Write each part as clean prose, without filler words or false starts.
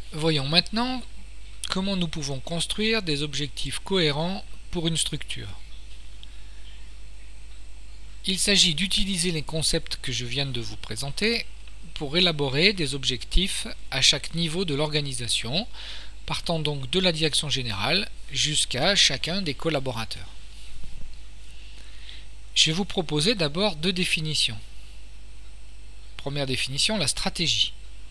Voyons maintenant comment nous pouvons construire des objectifs cohérents pour une structure. Il s'agit d'utiliser les concepts que je viens de vous présenter pour élaborer des objectifs à chaque niveau de l'organisation, partant donc de la direction générale jusqu'à chacun des collaborateurs. Je vais vous proposer d'abord deux définitions. Première définition, la stratégie.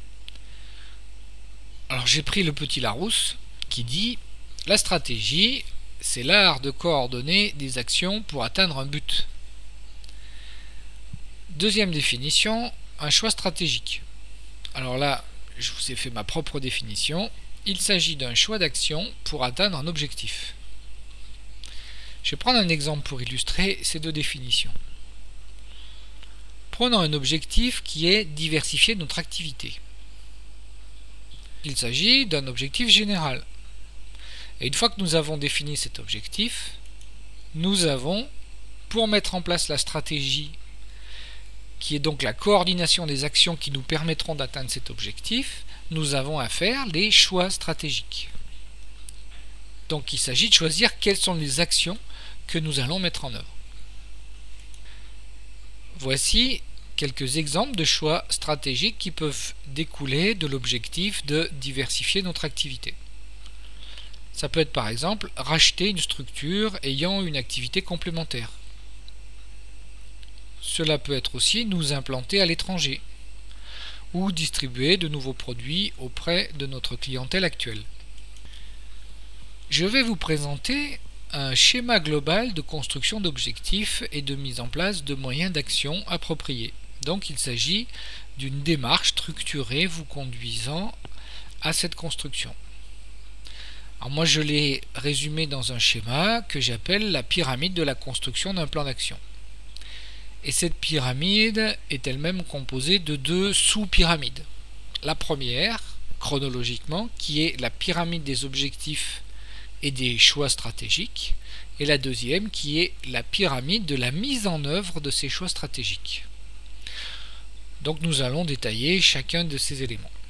Alors j'ai pris le petit Larousse qui dit « La stratégie, c'est l'art de coordonner des actions pour atteindre un but ». Deuxième définition, un choix stratégique. Alors là, je vous ai fait ma propre définition. Il s'agit d'un choix d'action pour atteindre un objectif. Je vais prendre un exemple pour illustrer ces deux définitions. Prenons un objectif qui est diversifier notre activité. Il s'agit d'un objectif général. Et une fois que nous avons défini cet objectif, nous avons, pour mettre en place la stratégie, qui est donc la coordination des actions qui nous permettront d'atteindre cet objectif, nous avons à faire les choix stratégiques. Donc il s'agit de choisir quelles sont les actions que nous allons mettre en œuvre. Voici quelques exemples de choix stratégiques qui peuvent découler de l'objectif de diversifier notre activité. Ça peut être par exemple racheter une structure ayant une activité complémentaire. Cela peut être aussi nous implanter à l'étranger ou distribuer de nouveaux produits auprès de notre clientèle actuelle. Je vais vous présenter un schéma global de construction d'objectifs et de mise en place de moyens d'action appropriés. Donc il s'agit d'une démarche structurée vous conduisant à cette construction. Alors moi je l'ai résumé dans un schéma que j'appelle la pyramide de la construction d'un plan d'action. Et cette pyramide est elle-même composée de deux sous-pyramides. La première, chronologiquement, qui est la pyramide des objectifs et des choix stratégiques, et la deuxième qui est la pyramide de la mise en œuvre de ces choix stratégiques. Donc nous allons détailler chacun de ces éléments.